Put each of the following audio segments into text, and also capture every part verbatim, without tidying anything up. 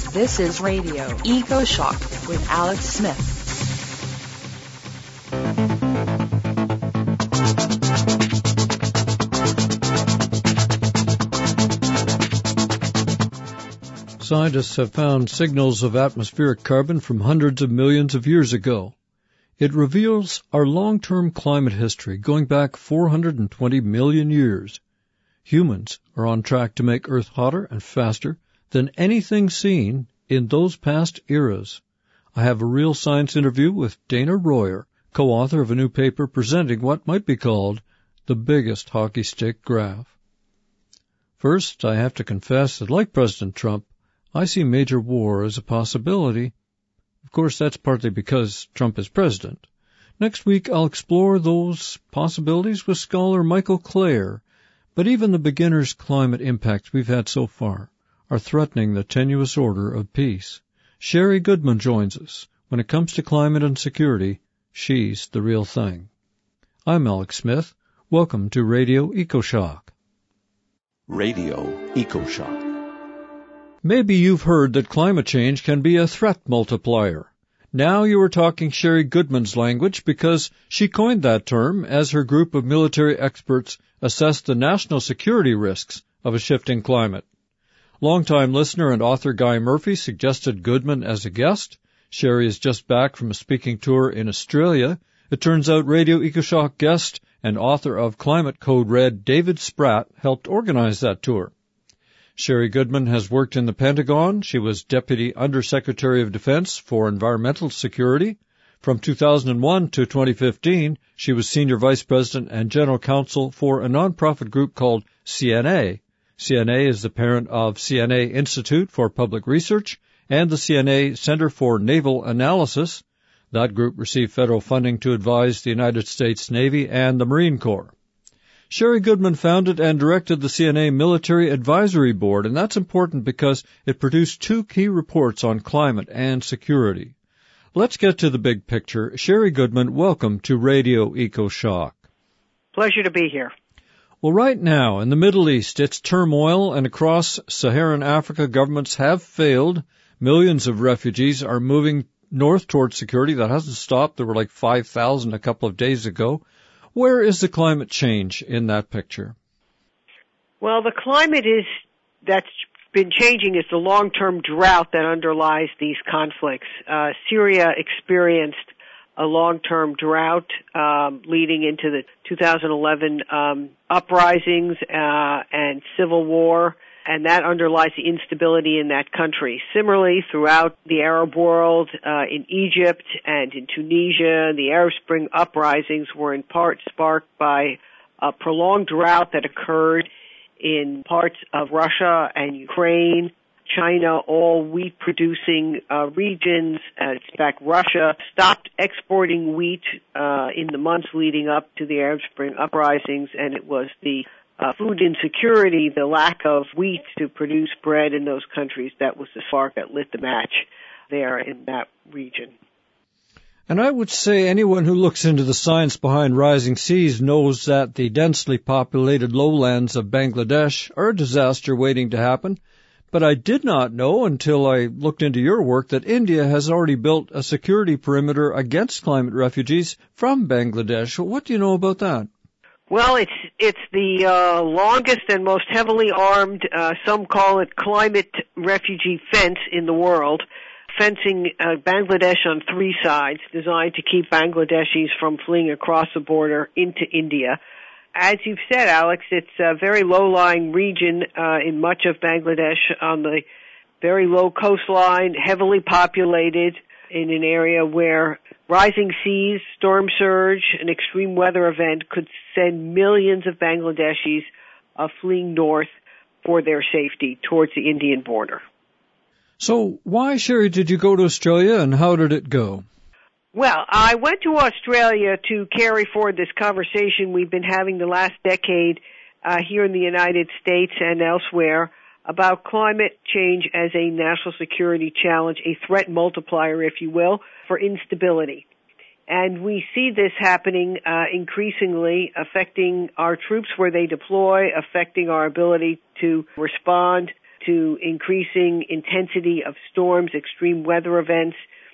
This is Radio Eco Shock with Alex Smith. Scientists have found signals of atmospheric carbon from hundreds of millions of years ago. It reveals our long-term climate history going back four hundred twenty million years. Humans are on track to make Earth hotter and faster than anything seen in those past eras. I have a Real Science interview with Dana Royer, co-author of a new paper presenting what might be called the biggest hockey stick graph. First, I have to confess that, like President Trump, I see major war as a possibility. Of course, that's partly because Trump is president. Next week, I'll explore those possibilities with scholar Michael Clare. But even the beginner's climate impacts we've had so far are threatening the tenuous order of peace. Sherry Goodman joins us. When it comes to climate and security, she's the real thing. I'm Alex Smith. Welcome to Radio EcoShock. Radio EcoShock. Maybe you've heard that climate change can be a threat multiplier. Now you are talking Sherry Goodman's language because she coined that term as her group of military experts assessed the national security risks of a shifting climate. Longtime listener and author Guy Murphy suggested Goodman as a guest. Sherry is just back from a speaking tour in Australia. It turns out Radio EcoShock guest and author of Climate Code Red, David Spratt, helped organize that tour. Sherry Goodman has worked in the Pentagon. She was Deputy Undersecretary of Defense for Environmental Security. From two thousand one to twenty fifteen, she was Senior Vice President and General Counsel for a nonprofit group called C N A. C N A is the parent of C N A Institute for Public Research and the C N A Center for Naval Analysis. That group received federal funding to advise the United States Navy and the Marine Corps. Sherry Goodman founded and directed the C N A Military Advisory Board, and that's important because it produced two key reports on climate and security. Let's get to the big picture. Sherry Goodman, welcome to Radio EcoShock. Pleasure to be here. Well, right now, in the Middle East, it's turmoil, and across Saharan Africa, governments have failed. Millions of refugees are moving north towards security. That hasn't stopped. There were like five thousand a couple of days ago. Where is the climate change in that picture? Well, the climate is that's been changing is the long-term drought that underlies these conflicts. Uh, Syria experienced a long-term drought um, leading into the two thousand eleven um, uprisings uh, and civil war, and that underlies the instability in that country. Similarly, throughout the Arab world, uh, in Egypt and in Tunisia, the Arab Spring uprisings were in part sparked by a prolonged drought that occurred in parts of Russia and Ukraine, China, all wheat-producing uh, regions. Uh, in fact, Russia stopped exporting wheat uh, in the months leading up to the Arab Spring uprisings, and it was the uh, food insecurity, the lack of wheat to produce bread in those countries, that was the spark that lit the match there in that region. And I would say anyone who looks into the science behind rising seas knows that the densely populated lowlands of Bangladesh are a disaster waiting to happen. But I did not know until I looked into your work that India has already built a security perimeter against climate refugees from Bangladesh. What do you know about that? Well, it's it's the uh, longest and most heavily armed, uh, some call it climate refugee fence in the world, fencing uh, Bangladesh on three sides, designed to keep Bangladeshis from fleeing across the border into India. As you've said, Alex, it's a very low-lying region uh, in much of Bangladesh on the very low coastline, heavily populated in an area where rising seas, storm surge, an extreme weather event could send millions of Bangladeshis uh, fleeing north for their safety towards the Indian border. So why, Sherry, did you go to Australia, and how did it go? Well, I went to Australia to carry forward this conversation we've been having the last decade uh, here in the United States and elsewhere about climate change as a national security challenge, a threat multiplier, if you will, for instability. And we see this happening uh, increasingly, affecting our troops where they deploy, affecting our ability to respond to increasing intensity of storms, extreme weather events.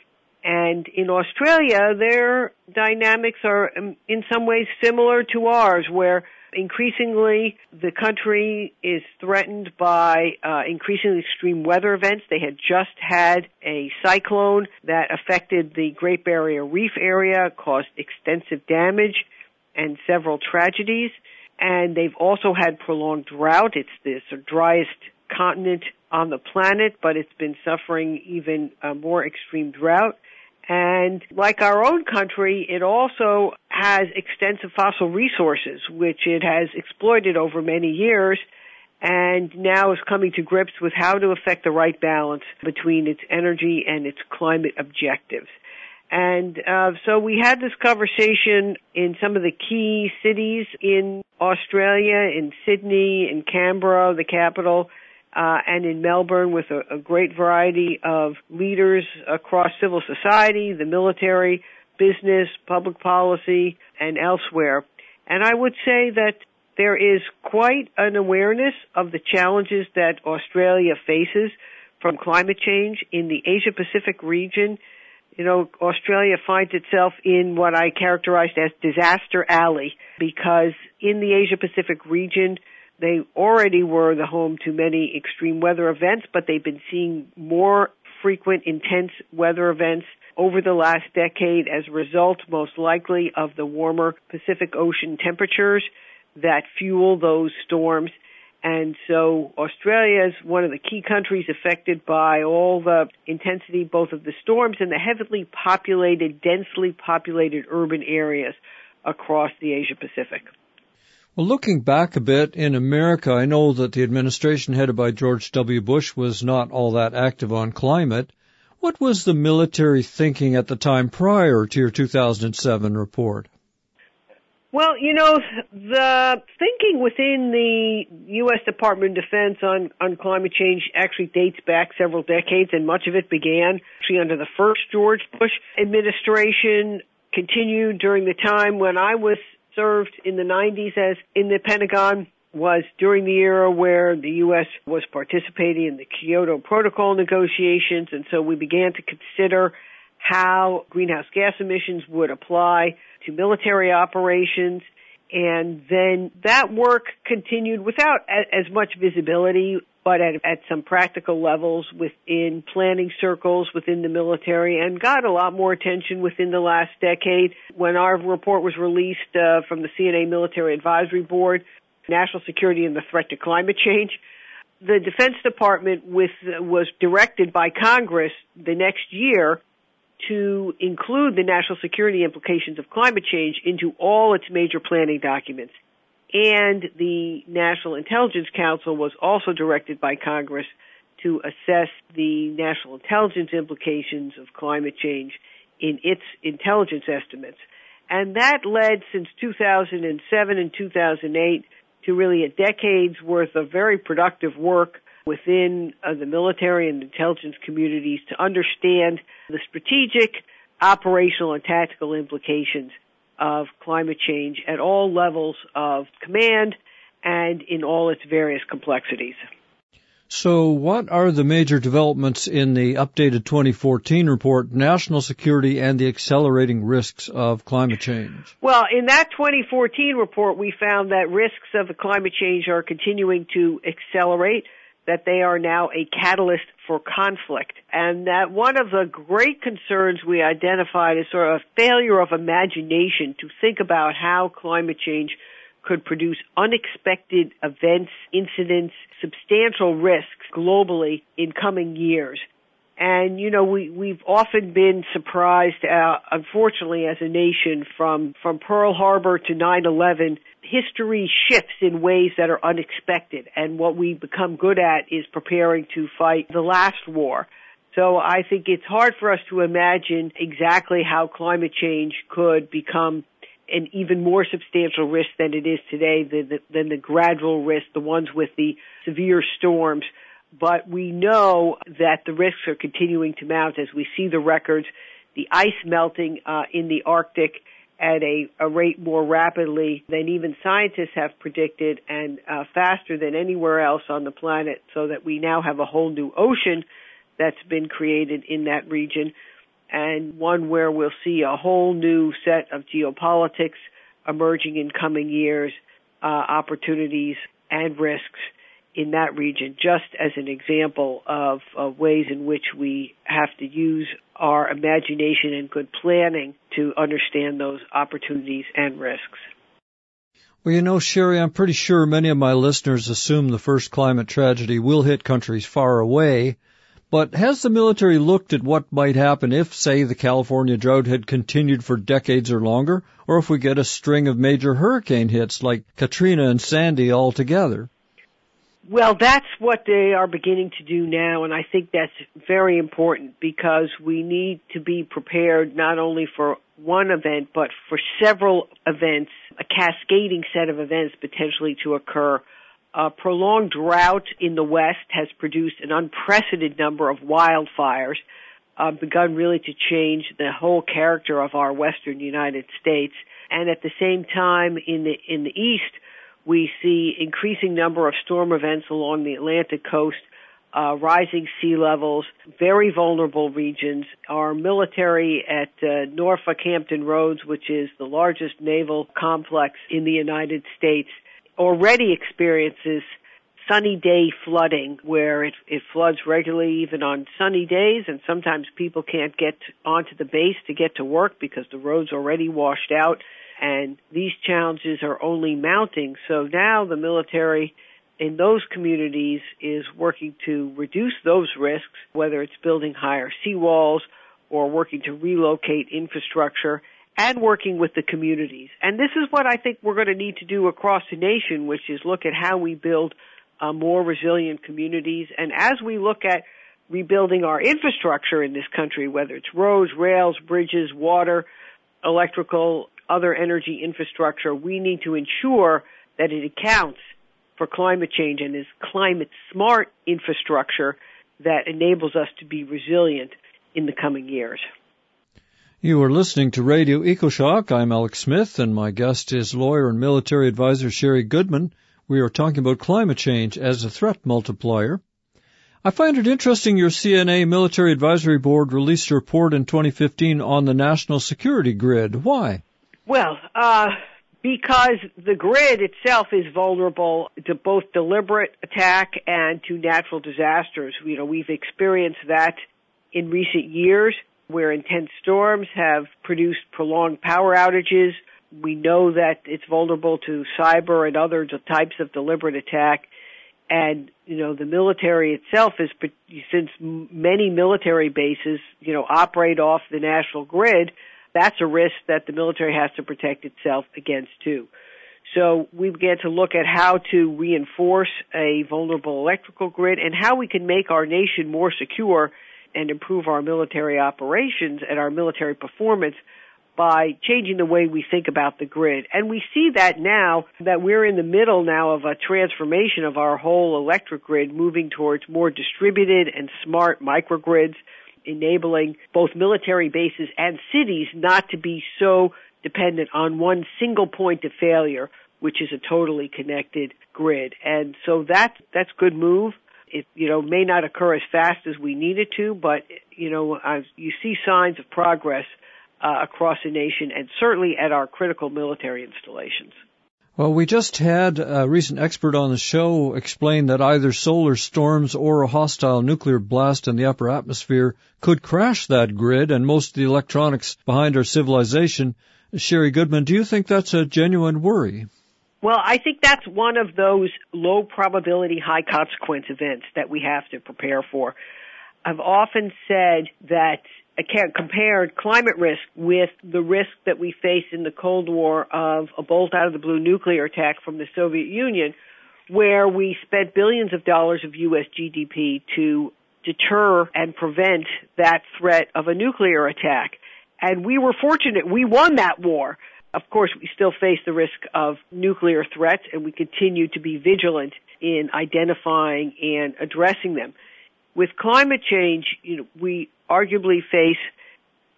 And in Australia, their dynamics are in some ways similar to ours, where increasingly the country is threatened by uh, increasingly extreme weather events. They had just had a cyclone that affected the Great Barrier Reef area, caused extensive damage and several tragedies. And they've also had prolonged drought. It's the sort of driest continent on the planet, but it's been suffering even uh, more extreme drought. And like our own country, it also has extensive fossil resources, which it has exploited over many years, and now is coming to grips with how to effect the right balance between its energy and its climate objectives. And uh, so we had this conversation in some of the key cities in Australia, in Sydney, in Canberra, the capital, Uh, and in Melbourne, with a, a great variety of leaders across civil society, the military, business, public policy, and elsewhere. And I would say that there is quite an awareness of the challenges that Australia faces from climate change in the Asia-Pacific region. You know, Australia finds itself in what I characterized as disaster alley, because in the Asia-Pacific region, they already were the home to many extreme weather events, but they've been seeing more frequent, intense weather events over the last decade as a result, most likely, of the warmer Pacific Ocean temperatures that fuel those storms. And so Australia is one of the key countries affected by all the intensity, both of the storms and the heavily populated, densely populated urban areas across the Asia-Pacific. Well, looking back a bit, in America, I know that the administration headed by George W. Bush was not all that active on climate. What was the military thinking at the time prior to your two thousand seven report? Well, you know, the thinking within the U S Department of Defense on, on climate change actually dates back several decades, and much of it began actually under the first George Bush administration, continued during the time when I was served in the nineties as in the Pentagon, was during the era where the U S was participating in the Kyoto Protocol negotiations, and so we began to consider how greenhouse gas emissions would apply to military operations. And then that work continued without as much visibility, but at, at some practical levels within planning circles within the military, and got a lot more attention within the last decade. When our report was released uh, from the C N A Military Advisory Board, National Security and the Threat to Climate Change, the Defense Department with, uh, was directed by Congress the next year to include the national security implications of climate change into all its major planning documents. And the National Intelligence Council was also directed by Congress to assess the national intelligence implications of climate change in its intelligence estimates. And that led, since two thousand seven and two thousand eight, to really a decade's worth of very productive work within uh, the military and intelligence communities to understand the strategic, operational, and tactical implications of climate change at all levels of command and in all its various complexities. So what are the major developments in the updated twenty fourteen report, National Security and the Accelerating Risks of Climate Change? Well, in that twenty fourteen report, we found that risks of the climate change are continuing to accelerate, that they are now a catalyst for conflict, and that one of the great concerns we identified is sort of a failure of imagination to think about how climate change could produce unexpected events, incidents, substantial risks globally in coming years. And, you know, we, we've often been surprised, uh, unfortunately, as a nation, from, from Pearl Harbor to nine eleven, history shifts in ways that are unexpected. And what we become good at is preparing to fight the last war. So I think it's hard for us to imagine exactly how climate change could become an even more substantial risk than it is today, than the, than the gradual risk, the ones with the severe storms. But we know that the risks are continuing to mount as we see the records, the ice melting uh, in the Arctic, at a, a rate more rapidly than even scientists have predicted and uh, faster than anywhere else on the planet, so that we now have a whole new ocean that's been created in that region, and one where we'll see a whole new set of geopolitics emerging in coming years, uh, opportunities and risks in that region, just as an example of, of ways in which we have to use our imagination and good planning to understand those opportunities and risks. Well, you know, Sherry, I'm pretty sure many of my listeners assume the first climate tragedy will hit countries far away, but has the military looked at what might happen if, say, the California drought had continued for decades or longer, or if we get a string of major hurricane hits like Katrina and Sandy all together? Well, that's what they are beginning to do now, and I think that's very important because we need to be prepared not only for one event, but for several events, a cascading set of events potentially to occur. A prolonged drought in the West has produced an unprecedented number of wildfires, uh, begun really to change the whole character of our western United States. And at the same time, in the in the East, we see increasing number of storm events along the Atlantic coast, uh, rising sea levels, very vulnerable regions. Our military at uh, Norfolk Hampton Roads, which is the largest naval complex in the United States, already experiences sunny day flooding, where it, it floods regularly even on sunny days, and sometimes people can't get onto the base to get to work because the road's already washed out. And these challenges are only mounting. So now the military in those communities is working to reduce those risks, whether it's building higher seawalls or working to relocate infrastructure and working with the communities. And this is what I think we're going to need to do across the nation, which is look at how we build uh, more resilient communities. And as we look at rebuilding our infrastructure in this country, whether it's roads, rails, bridges, water, electrical, other energy infrastructure, we need to ensure that it accounts for climate change and is climate-smart infrastructure that enables us to be resilient in the coming years. You are listening to Radio EcoShock. I'm Alex Smith, and my guest is lawyer and military advisor Sherry Goodman. We are talking about climate change as a threat multiplier. I find it interesting your C N A Military Advisory Board released a report in twenty fifteen on the national security grid. Why? Well, uh, because the grid itself is vulnerable to both deliberate attack and to natural disasters. You know, we've experienced that in recent years where intense storms have produced prolonged power outages. We know that it's vulnerable to cyber and other types of deliberate attack. And, you know, the military itself is, since many military bases, you know, operate off the national grid, that's a risk that the military has to protect itself against, too. So we began to look at how to reinforce a vulnerable electrical grid and how we can make our nation more secure and improve our military operations and our military performance by changing the way we think about the grid. And we see that now that we're in the middle now of a transformation of our whole electric grid, moving towards more distributed and smart microgrids, enabling both military bases and cities not to be so dependent on one single point of failure, which is a totally connected grid. And so that's, that's good move. It, you know, may not occur as fast as we need it to, but, you know, as you see signs of progress uh, across the nation and certainly at our critical military installations. Well, we just had a recent expert on the show explain that either solar storms or a hostile nuclear blast in the upper atmosphere could crash that grid and most of the electronics behind our civilization. Sherry Goodman, do you think that's a genuine worry? Well, I think that's one of those low probability, high consequence events that we have to prepare for. I've often said that I can't compare climate risk with the risk that we faced in the Cold War of a bolt out of the blue nuclear attack from the Soviet Union, where we spent billions of dollars of U S G D P to deter and prevent that threat of a nuclear attack. And we were fortunate. We won that war. Of course, we still face the risk of nuclear threats, and we continue to be vigilant in identifying and addressing them. With climate change, you know, we arguably face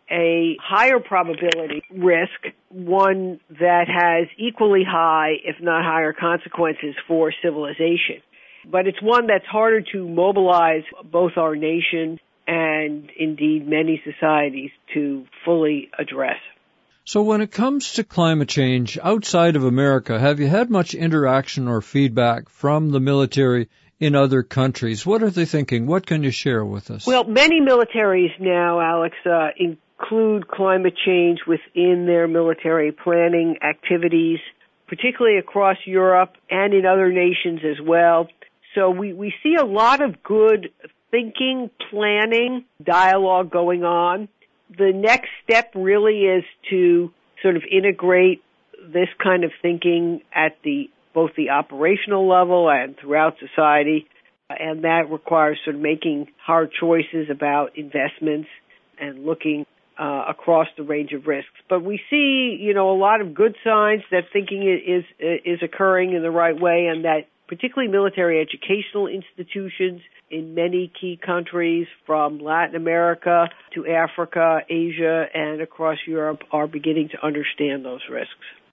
a higher probability risk, one that has equally high, if not higher, consequences for civilization. But it's one that's harder to mobilize both our nation and indeed many societies to fully address. So when it comes to climate change outside of America, have you had much interaction or feedback from the military in other countries? What are they thinking? What can you share with us? Well, many militaries now, Alex, uh, include climate change within their military planning activities, particularly across Europe and in other nations as well. So we, we see a lot of good thinking, planning, dialogue going on. The next step really is to sort of integrate this kind of thinking at the both the operational level and throughout society, and that requires sort of making hard choices about investments and looking uh, across the range of risks. But we see, you know, a lot of good signs that thinking is is occurring in the right way, and that particularly military educational institutions in many key countries from Latin America to Africa, Asia, and across Europe are beginning to understand those risks.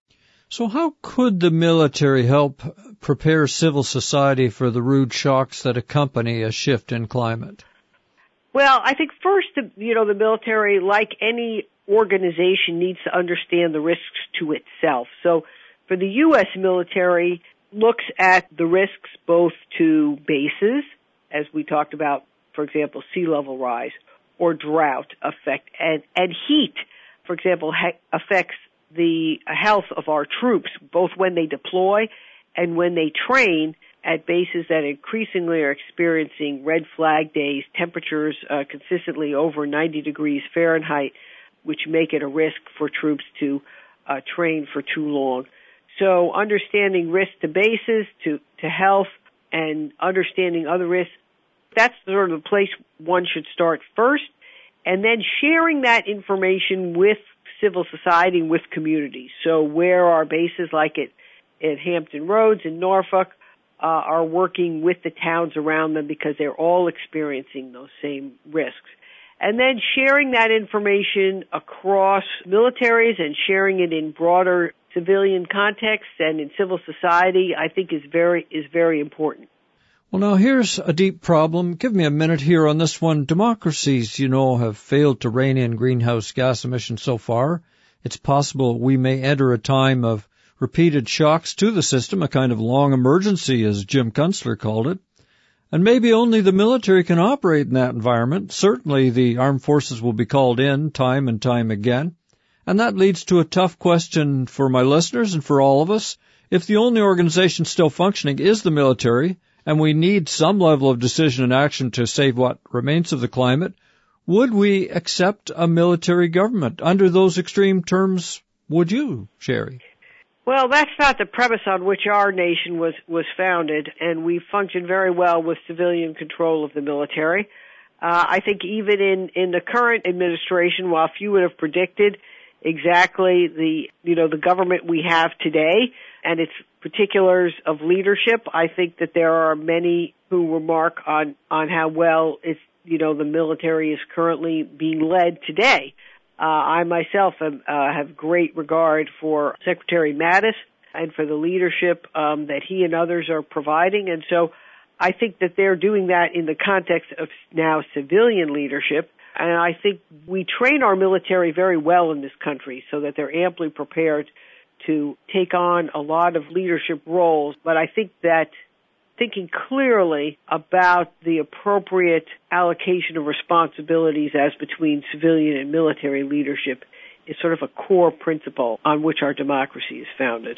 So how could the military help prepare civil society for the rude shocks that accompany a shift in climate? Well, I think first, you know, the military, like any organization, needs to understand the risks to itself. So for the U S military, looks at the risks both to bases, as we talked about, for example, sea level rise, or drought effect, and, and heat, for example, ha- affects the health of our troops, both when they deploy and when they train at bases that increasingly are experiencing red flag days, temperatures uh, consistently over ninety degrees Fahrenheit, which make it a risk for troops to uh, train for too long. So understanding risk to bases, to, to health, and understanding other risks, that's sort of the place one should start first, and then sharing that information with civil society and with communities. So where our bases like at, at Hampton Roads in Norfolk uh, are working with the towns around them because they're all experiencing those same risks. And then sharing that information across militaries and sharing it in broader civilian contexts and in civil society, I think is very is very important. Well, now here's a deep problem. Give me a minute here on this one. Democracies, you know, have failed to rein in greenhouse gas emissions so far. It's possible we may enter a time of repeated shocks to the system, a kind of long emergency, as Jim Kunstler called it. And maybe only the military can operate in that environment. Certainly the armed forces will be called in time and time again. And that leads to a tough question for my listeners and for all of us. If the only organization still functioning is the military, and we need some level of decision and action to save what remains of the climate, would we accept a military government? Under those extreme terms, would you, Sherry? Well, that's not the premise on which our nation was, was founded, and we function very well with civilian control of the military. Uh, I think even in, in the current administration, while few would have predicted exactly the, you know, the government we have today and its particulars of leadership, I think that there are many who remark on, on how well it's, you know, the military is currently being led today. Uh, I myself am, uh, have great regard for Secretary Mattis and for the leadership um, that he and others are providing. And so I think that they're doing that in the context of now civilian leadership. And I think we train our military very well in this country so that they're amply prepared to take on a lot of leadership roles. But I think that thinking clearly about the appropriate allocation of responsibilities as between civilian and military leadership is sort of a core principle on which our democracy is founded.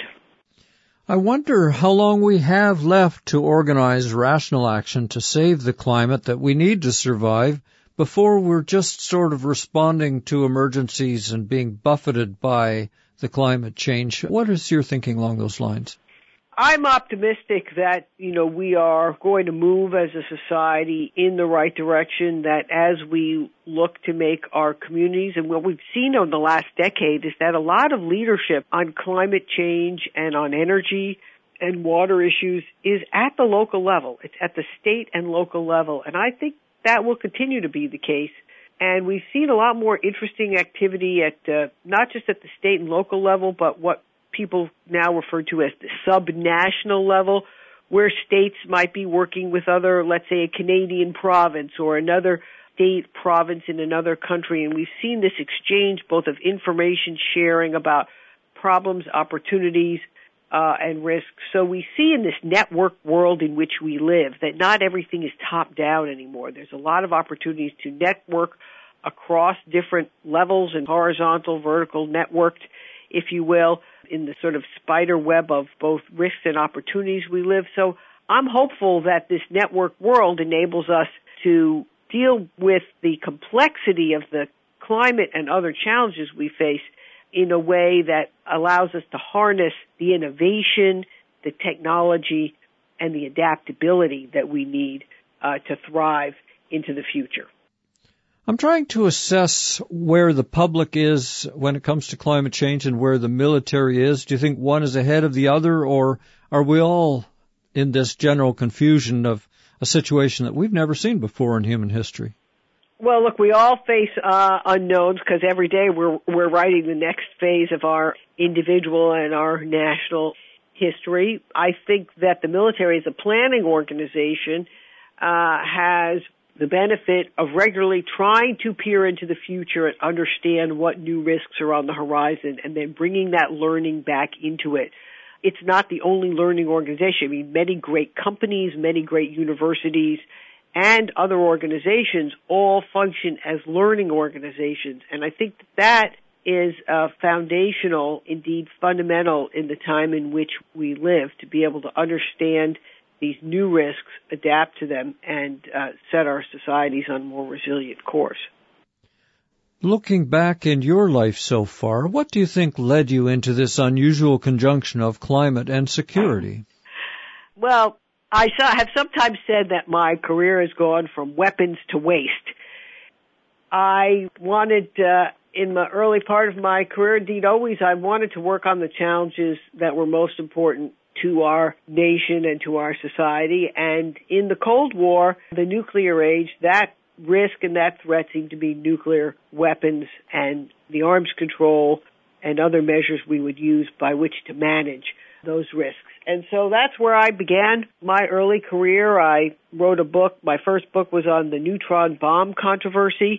I wonder how long we have left to organize rational action to save the climate that we need to survive before we're just sort of responding to emergencies and being buffeted by the climate change. What is your thinking along those lines? I'm optimistic that, you know, we are going to move as a society in the right direction, that as we look to make our communities, and what we've seen over the last decade is that a lot of leadership on climate change and on energy and water issues is at the local level. It's at the state and local level. And I think that will continue to be the case And we've seen a lot more interesting activity at uh, not just at the state and local level, but what people now refer to as the sub-national level, where states might be working with other, let's say, a Canadian province or another state province in another country. And we've seen this exchange both of information sharing about problems, opportunities, uh, and risks. So we see in this network world in which we live that not everything is top-down anymore. There's a lot of opportunities to network across different levels and horizontal, vertical, networked, if you will, in the sort of spider web of both risks and opportunities we live. So I'm hopeful that this network world enables us to deal with the complexity of the climate and other challenges we face in a way that allows us to harness the innovation, the technology, and the adaptability that we need uh, to thrive into the future. I'm trying to assess where the public is when it comes to climate change and where the military is. Do you think one is ahead of the other, or are we all in this general confusion of a situation that we've never seen before in human history? Well, look, we all face uh, unknowns because every day we're we're writing the next phase of our individual and our national history. I think that the military as a planning organization uh, has the benefit of regularly trying to peer into the future and understand what new risks are on the horizon and then bringing that learning back into it. It's not the only learning organization. I mean, many great companies, many great universities, and other organizations all function as learning organizations. And I think that is uh, foundational, indeed fundamental in the time in which we live, to be able to understand these new risks, adapt to them, and uh, set our societies on a more resilient course. Looking back in your life so far, what do you think led you into this unusual conjunction of climate and security? Well, I have sometimes said that my career has gone from weapons to waste. I wanted, uh, in the early part of my career, indeed always, I wanted to work on the challenges that were most important to our nation and to our society. And in the Cold War, the nuclear age, that risk and that threat seemed to be nuclear weapons and the arms control and other measures we would use by which to manage those risks. And so that's where I began my early career. I wrote a book. My first book was on the neutron bomb controversy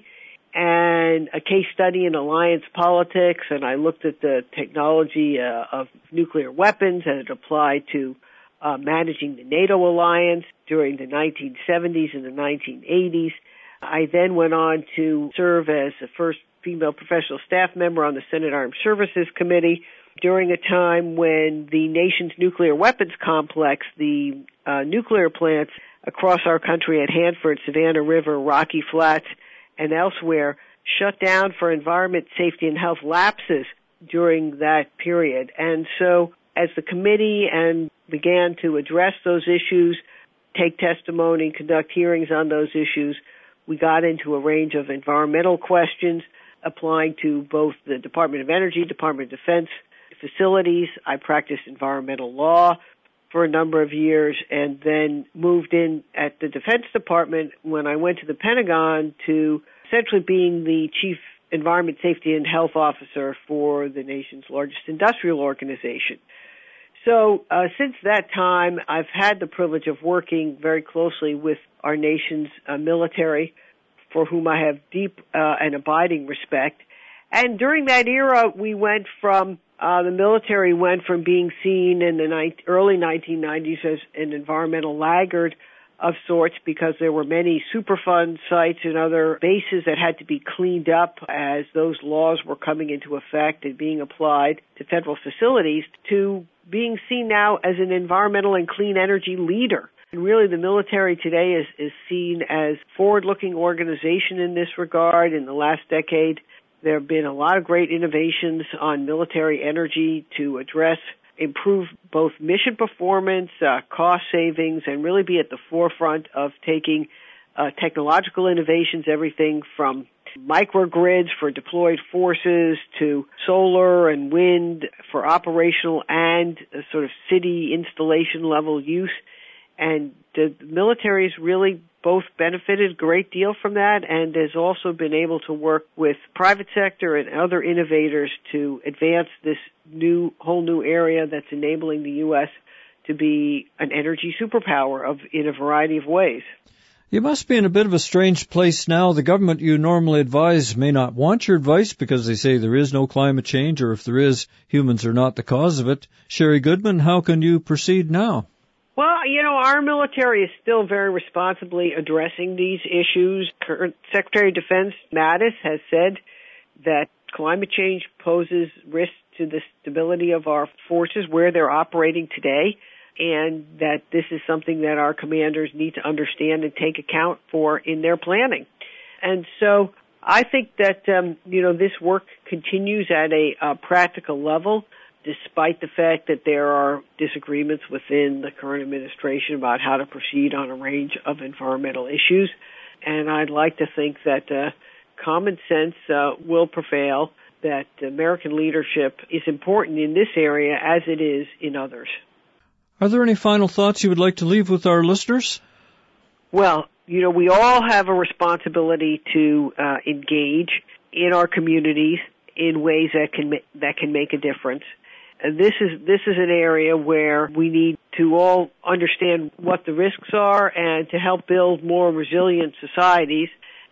and a case study in alliance politics, and I looked at the technology uh, of nuclear weapons as it applied to uh, managing the NATO alliance during the nineteen seventies and the nineteen eighties. I then went on to serve as the first female professional staff member on the Senate Armed Services Committee during a time when the nation's nuclear weapons complex, the uh, nuclear plants across our country at Hanford, Savannah River, Rocky Flats, and elsewhere, shut down for environment, safety, and health lapses during that period. And so as the committee and began to address those issues, take testimony, conduct hearings on those issues, we got into a range of environmental questions applying to both the Department of Energy, Department of Defense facilities. I practiced environmental law for a number of years and then moved in at the Defense Department when I went to the Pentagon to essentially being the Chief Environment, Safety, and Health Officer for the nation's largest industrial organization. So uh, since that time, I've had the privilege of working very closely with our nation's uh, military, for whom I have deep uh, and abiding respect. And during that era, we went from Uh, the military went from being seen in the ni- early nineteen nineties as an environmental laggard of sorts because there were many Superfund sites and other bases that had to be cleaned up as those laws were coming into effect and being applied to federal facilities, to being seen now as an environmental and clean energy leader. And really the military today is, is seen as a forward-looking organization in this regard. In the last decade, there have been a lot of great innovations on military energy to address, improve both mission performance, uh, cost savings, and really be at the forefront of taking uh, technological innovations, everything from microgrids for deployed forces to solar and wind for operational and uh, sort of city installation level use. And the military is really both benefited a great deal from that and has also been able to work with private sector and other innovators to advance this new, whole new area that's enabling the U S to be an energy superpower of, in a variety of ways. You must be in a bit of a strange place now. The government you normally advise may not want your advice because they say there is no climate change, or if there is, humans are not the cause of it. Sherry Goodman, how can you proceed now? Well, you know, our military is still very responsibly addressing these issues. Current Secretary of Defense Mattis has said that climate change poses risks to the stability of our forces where they're operating today, and that this is something that our commanders need to understand and take account for in their planning. And so I think that, um, you know, this work continues at a uh, practical level, despite the fact that there are disagreements within the current administration about how to proceed on a range of environmental issues. And I'd like to think that uh, common sense uh, will prevail, that American leadership is important in this area as it is in others. Are there any final thoughts you would like to leave with our listeners? Well, you know, we all have a responsibility to uh, engage in our communities in ways that can ma- that can make a difference. And this is this is an area where we need to all understand what the risks are and to help build more resilient societies.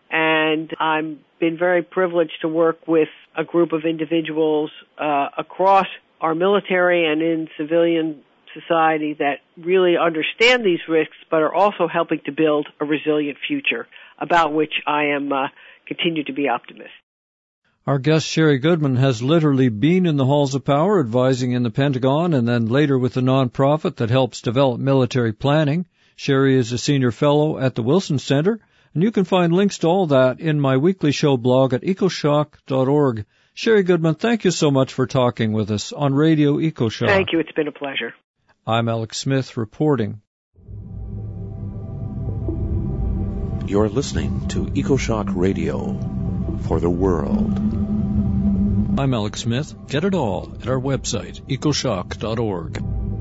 And I've been very privileged to work with a group of individuals uh, across our military and in civilian society that really understand these risks, but are also helping to build a resilient future, about which I am uh, continue to be optimistic. Our guest, Sherry Goodman, has literally been in the halls of power, advising in the Pentagon and then later with a nonprofit that helps develop military planning. Sherry is a senior fellow at the Wilson Center, and you can find links to all that in my weekly show blog at ecoshock dot org. Sherry Goodman, thank you so much for talking with us on Radio EcoShock. Thank you. It's been a pleasure. I'm Alex Smith reporting. You're listening to EcoShock Radio for the world. I'm Alex Smith. Get it all at our website, ecoshock dot org.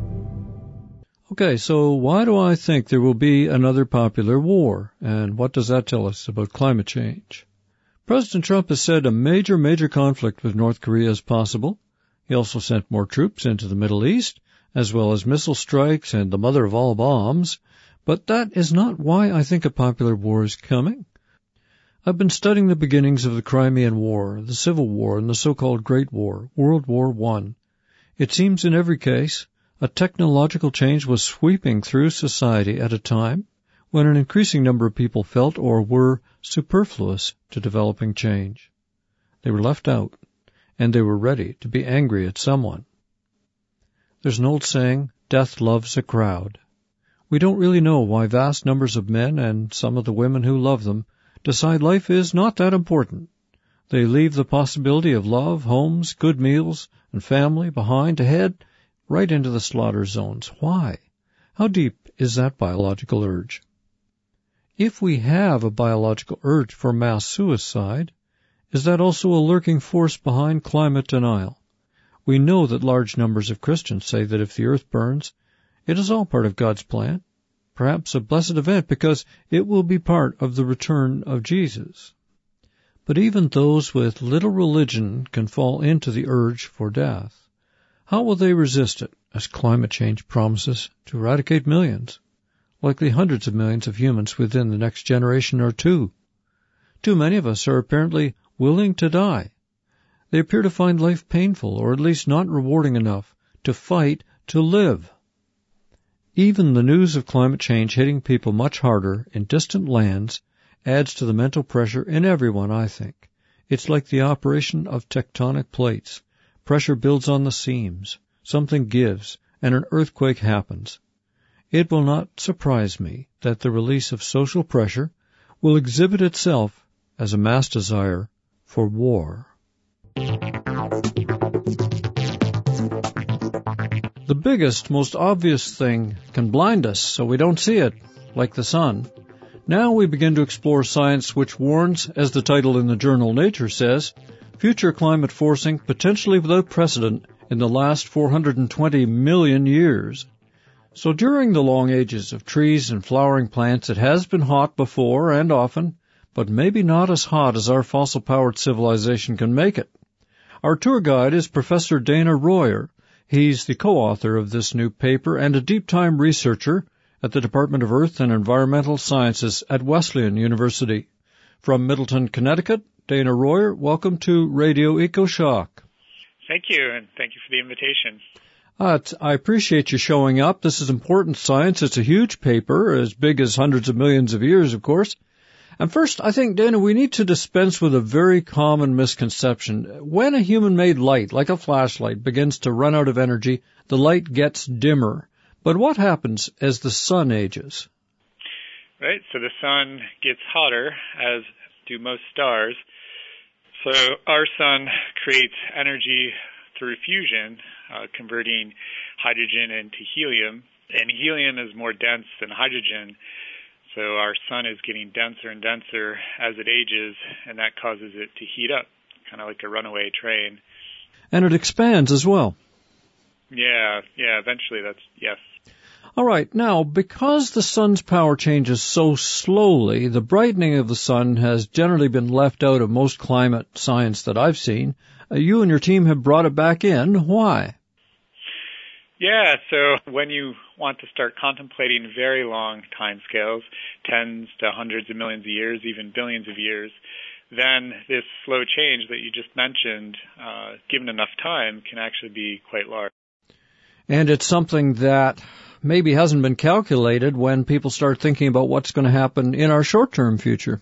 Okay, so why do I think there will be another popular war? And what does that tell us about climate change? President Trump has said a major, major conflict with North Korea is possible. He also sent more troops into the Middle East, as well as missile strikes and the mother of all bombs. But that is not why I think a popular war is coming. I've been studying the beginnings of the Crimean War, the Civil War, and the so-called Great War, World War One. It seems in every case, a technological change was sweeping through society at a time when an increasing number of people felt or were superfluous to developing change. They were left out, and they were ready to be angry at someone. There's an old saying, death loves a crowd. We don't really know why vast numbers of men and some of the women who love them decide life is not that important. They leave the possibility of love, homes, good meals, and family behind to head right into the slaughter zones. Why? How deep is that biological urge? If we have a biological urge for mass suicide, is that also a lurking force behind climate denial? We know that large numbers of Christians say that if the earth burns, it is all part of God's plan, perhaps a blessed event because it will be part of the return of Jesus. But even those with little religion can fall into the urge for death. How will they resist it, as climate change promises to eradicate millions, likely hundreds of millions of humans within the next generation or two? Too many of us are apparently willing to die. They appear to find life painful, or at least not rewarding enough, to fight to live. Even the news of climate change hitting people much harder in distant lands adds to the mental pressure in everyone, I think. It's like the operation of tectonic plates. Pressure builds on the seams, something gives, and an earthquake happens. It will not surprise me that the release of social pressure will exhibit itself as a mass desire for war. The biggest, most obvious thing can blind us so we don't see it, like the sun. Now we begin to explore science which warns, as the title in the journal Nature says, future climate forcing potentially without precedent in the last four hundred twenty million years. So during the long ages of trees and flowering plants, it has been hot before and often, but maybe not as hot as our fossil-powered civilization can make it. Our tour guide is Professor Dana Royer. He's the co-author of this new paper and a deep-time researcher at the Department of Earth and Environmental Sciences at Wesleyan University. From Middleton, Connecticut, Dana Royer, welcome to Radio EcoShock. Thank you, and thank you for the invitation. Uh, I appreciate you showing up. This is important science. It's a huge paper, as big as hundreds of millions of years, of course. And first, I think, Dana, we need to dispense with a very common misconception. When a human-made light, like a flashlight, begins to run out of energy, the light gets dimmer. But what happens as the sun ages? Right, so the sun gets hotter, as do most stars. So our sun creates energy through fusion, uh, converting hydrogen into helium. And helium is more dense than hydrogen, so our sun is getting denser and denser as it ages, and that causes it to heat up, kind of like a runaway train. And it expands as well. Yeah, yeah, eventually that's, yes. All right, now, because the sun's power changes so slowly, the brightening of the sun has generally been left out of most climate science that I've seen. Uh, you and your team have brought it back in. Why? Yeah, so when you want to start contemplating very long timescales, tens to hundreds of millions of years, even billions of years, then this slow change that you just mentioned, uh, given enough time, can actually be quite large. And it's something that maybe hasn't been calculated when people start thinking about what's going to happen in our short-term future.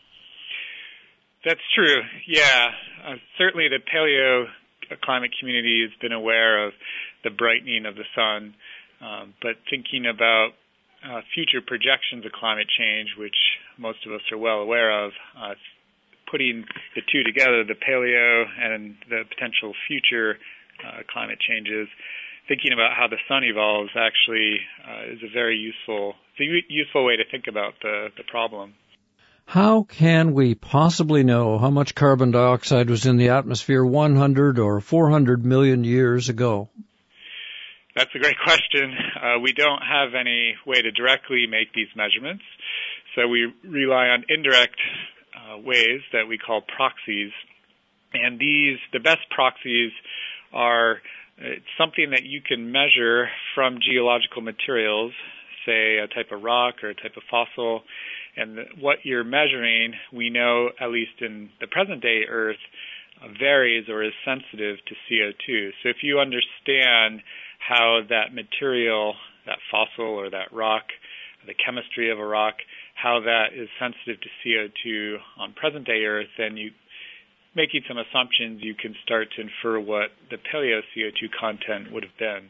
That's true, yeah. Uh, certainly the paleo climate community has been aware of the brightening of the sun, um, but thinking about uh, future projections of climate change, which most of us are well aware of, uh, putting the two together, the paleo and the potential future uh, climate changes, thinking about how the sun evolves actually uh, is a very useful, it's a useful way to think about the, the problem. How can we possibly know how much carbon dioxide was in the atmosphere one hundred or four hundred million years ago? That's a great question. Uh, we don't have any way to directly make these measurements, so we rely on indirect uh, ways that we call proxies. And these, the best proxies are it's something that you can measure from geological materials, say a type of rock or a type of fossil, and what you're measuring, we know, at least in the present-day Earth, uh, varies or is sensitive to C O two. So if you understand how that material, that fossil or that rock, the chemistry of a rock, how that is sensitive to C O two on present-day Earth, then you, making some assumptions, you can start to infer what the paleo C O two content would have been.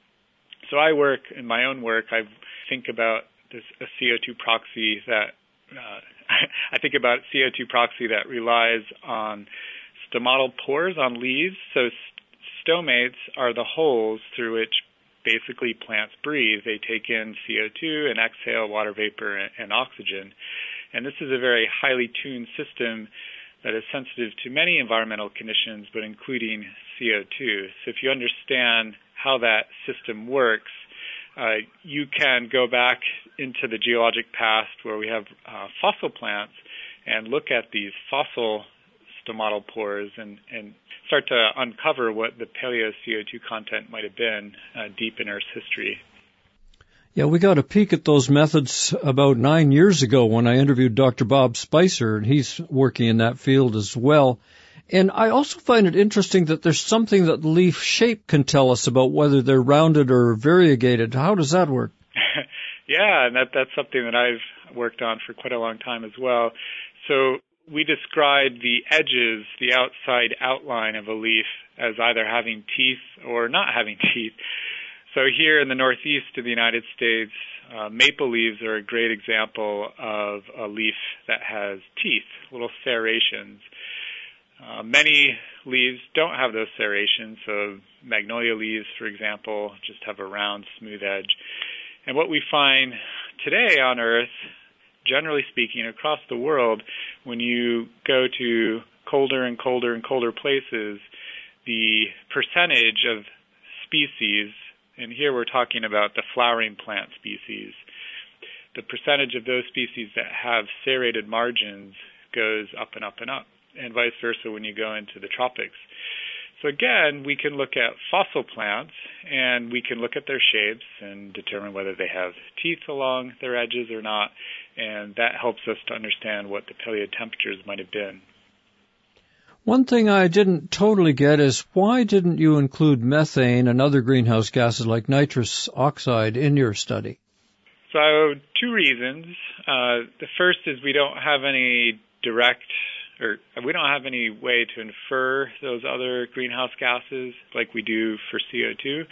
So I work, in my own work, I think about this a C O two proxy that, uh, I think about C O two proxy that relies on stomatal pores on leaves. So stomates are the holes through which basically plants breathe. They take in C O two and exhale water vapor and, and oxygen. And this is a very highly tuned system that is sensitive to many environmental conditions, but including C O two. So if you understand how that system works, uh, you can go back into the geologic past where we have uh, fossil plants and look at these fossil stomatal pores and, and start to uncover what the paleo C O two content might have been uh, deep in Earth's history. Yeah, we got a peek at those methods about nine years ago when I interviewed Doctor Bob Spicer, and he's working in that field as well. And I also find it interesting that there's something that leaf shape can tell us about whether they're rounded or variegated. How does that work? Yeah, and that, that's something that I've worked on for quite a long time as well. So we describe the edges, the outside outline of a leaf as either having teeth or not having teeth. So here in the northeast of the United States, uh, maple leaves are a great example of a leaf that has teeth, little serrations. Uh, many leaves don't have those serrations, so magnolia leaves, for example, just have a round, smooth edge. And what we find today on Earth, generally speaking, across the world, when you go to colder and colder and colder places, the percentage of species And here we're talking about the flowering plant species. The percentage of those species that have serrated margins goes up and up and up, and vice versa when you go into the tropics. So again, we can look at fossil plants, and we can look at their shapes and determine whether they have teeth along their edges or not, and that helps us to understand what the paleotemperatures might have been. One thing I didn't totally get is why didn't you include methane and other greenhouse gases like nitrous oxide in your study? So two reasons. Uh, the first is we don't have any direct, or we don't have any way to infer those other greenhouse gases like we do for C O two.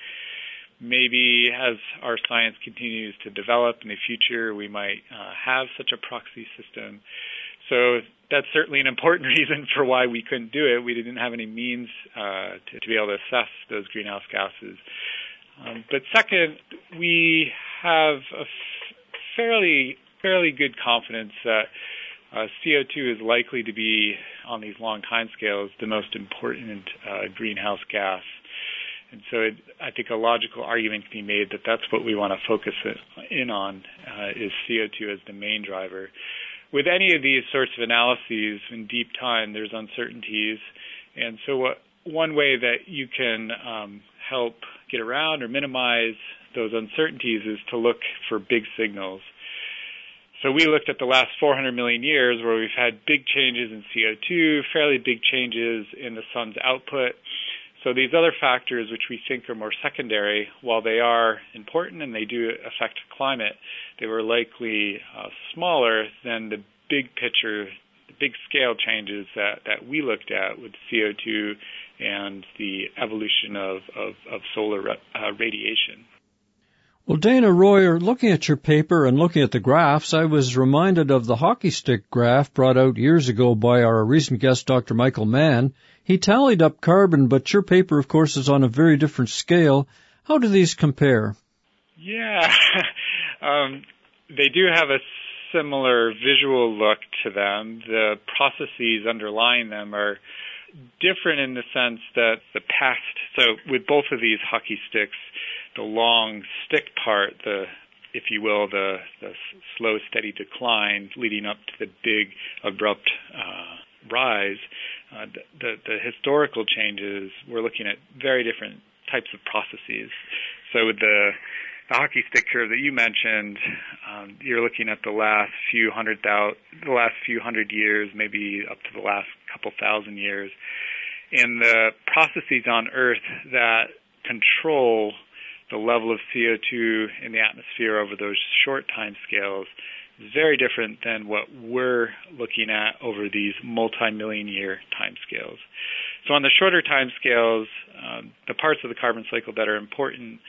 Maybe as our science continues to develop in the future, we might uh, have such a proxy system. So that's certainly an important reason for why we couldn't do it. We didn't have any means uh, to, to be able to assess those greenhouse gases. Um, but second, we have a f- fairly fairly good confidence that uh, C O two is likely to be, on these long timescales, the most important uh, greenhouse gas. And so it, I think a logical argument can be made that that's what we want to focus in on, uh, is C O two as the main driver. With any of these sorts of analyses in deep time, there's uncertainties. And so what, one way that you can um, help get around or minimize those uncertainties is to look for big signals. So we looked at the last four hundred million years where we've had big changes in C O two, fairly big changes in the sun's output. So these other factors, which we think are more secondary, while they are important and they do affect climate, they were likely uh, smaller than the big picture, the big scale changes that, that we looked at with C O two and the evolution of, of, of solar uh, radiation. Well, Dana Royer, looking at your paper and looking at the graphs, I was reminded of the hockey stick graph brought out years ago by our recent guest, Doctor Michael Mann. He tallied up carbon, but your paper, of course, is on a very different scale. How do these compare? Yeah, um, they do have a similar visual look to them. The processes underlying them are different in the sense that the past, so with both of these hockey sticks, the long stick part, the, if you will, the, the slow, steady decline leading up to the big, abrupt uh, rise, uh, the, the, the historical changes, we're looking at very different types of processes. So with the, the hockey stick curve that you mentioned, um, you're looking at the last few hundred thousand, the last few hundred years, maybe up to the last couple thousand years, and the processes on Earth that control the level of C O two in the atmosphere over those short time scales is very different than what we're looking at over these multi-million year time scales. So on the shorter time scales, um, the parts of the carbon cycle that are important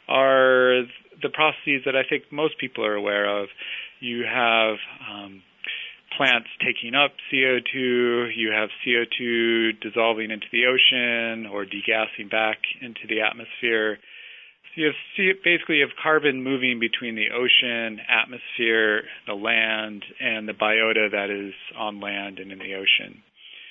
are the processes that I think most people are aware of. You have um, plants taking up C O two, you have C O two dissolving into the ocean or degassing back into the atmosphere. So you have basically you have carbon moving between the ocean, atmosphere, the land, and the biota that is on land and in the ocean.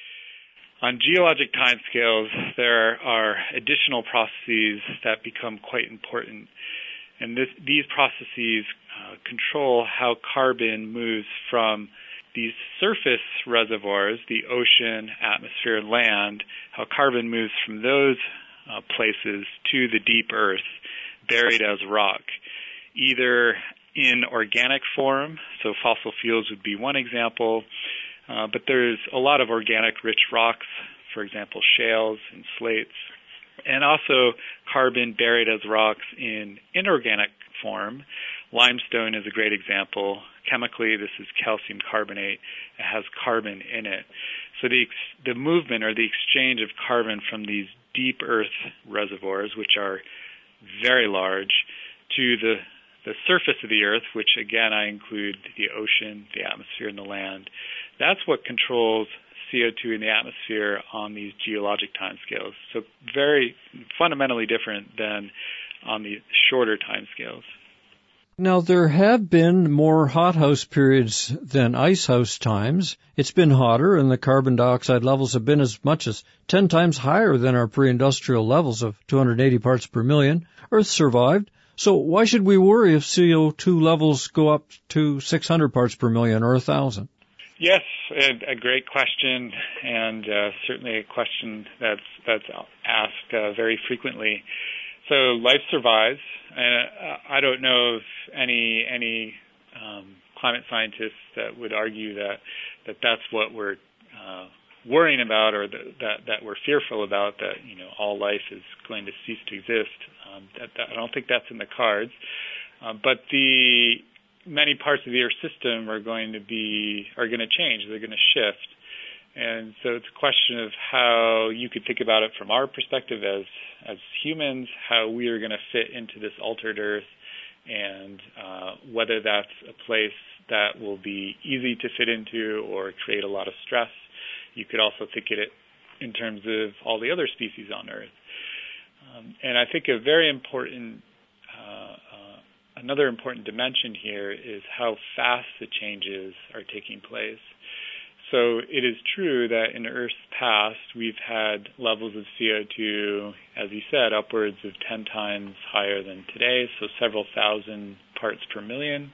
On geologic timescales, there are additional processes that become quite important, and this, these processes uh, control how carbon moves from these surface reservoirs, the ocean, atmosphere, and land, how carbon moves from those uh, places to the deep earth, buried as rock, either in organic form, so fossil fuels would be one example, uh, but there's a lot of organic rich rocks, for example, shales and slates, and also carbon buried as rocks in inorganic form. Limestone is a great example. Chemically, this is calcium carbonate. It has carbon in it. So the the movement or the exchange of carbon from these deep earth reservoirs, which are very large, to the, the surface of the earth, which again I include the ocean, the atmosphere, and the land. That's what controls C O two in the atmosphere on these geologic timescales. So very fundamentally different than on the shorter timescales. Now, there have been more hothouse periods than icehouse times. It's been hotter, and the carbon dioxide levels have been as much as ten times higher than our pre-industrial levels of two hundred eighty parts per million. Earth survived. So why should we worry if C O two levels go up to six hundred parts per million or one thousand? Yes, a, a great question, and uh, certainly a question that's that's asked uh, very frequently. So life survives, and uh, I don't know if any any um, climate scientists that would argue that that that's what we're uh, worrying about, or that, that that we're fearful about, that you know all life is going to cease to exist. Um, that, that, I don't think that's in the cards. Uh, but the many parts of the Earth system are going to be are going to change. They're going to shift, and so it's a question of how you could think about it from our perspective as as humans, how we are going to fit into this altered Earth, and uh, whether that's a place that will be easy to fit into or create a lot of stress. You could also think of it in terms of all the other species on Earth. Um, and I think a very important, uh, uh, another important dimension here is how fast the changes are taking place. So it is true that in Earth's past, we've had levels of C O two, as you said, upwards of ten times higher than today, so several thousand parts per million.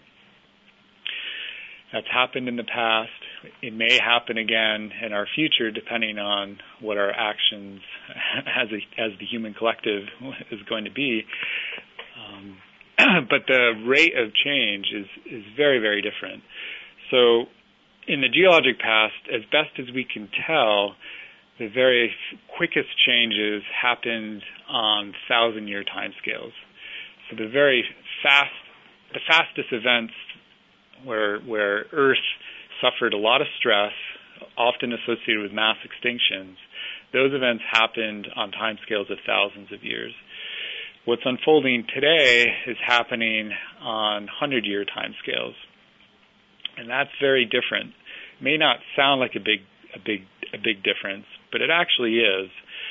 That's happened in the past. It may happen again in our future, depending on what our actions as a, as the human collective is going to be. Um, but the rate of change is, is very, very different. So in the geologic past, as best as we can tell, the very quickest changes happened on thousand-year timescales. So the very fast, the fastest events where where Earth suffered a lot of stress, often associated with mass extinctions, those events happened on timescales of thousands of years. What's unfolding today is happening on hundred-year timescales, and that's very different. It may not sound like a big a big a big difference, but it actually is.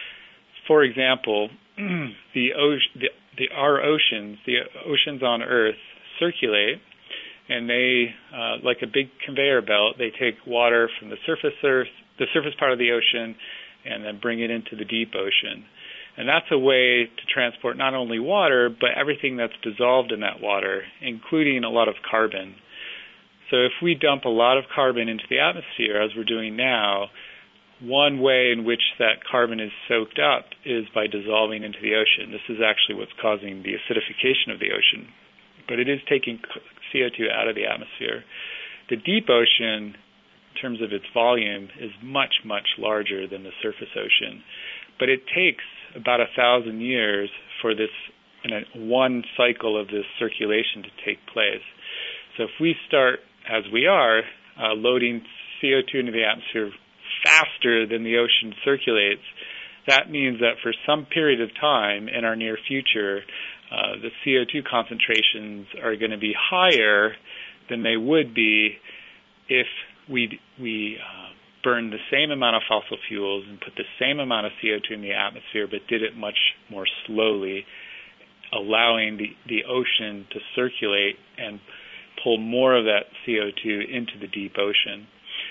For example, the, ocean, the, the our oceans, the oceans on Earth circulate. And they, uh, like a big conveyor belt, they take water from the surface earth, the surface part of the ocean, and then bring it into the deep ocean. And that's a way to transport not only water, but everything that's dissolved in that water, including a lot of carbon. So if we dump a lot of carbon into the atmosphere, as we're doing now, one way in which that carbon is soaked up is by dissolving into the ocean. This is actually what's causing the acidification of the ocean. But it is taking C O two out of the atmosphere. The deep ocean, in terms of its volume, is much, much larger than the surface ocean. But it takes about a thousand years for this, in a, one cycle of this circulation to take place. So if we start, as we are, uh, loading C O two into the atmosphere faster than the ocean circulates, that means that for some period of time in our near future, Uh, the C O two concentrations are going to be higher than they would be if we we uh, burned the same amount of fossil fuels and put the same amount of C O two in the atmosphere, but did it much more slowly, allowing the, the ocean to circulate and pull more of that C O two into the deep ocean.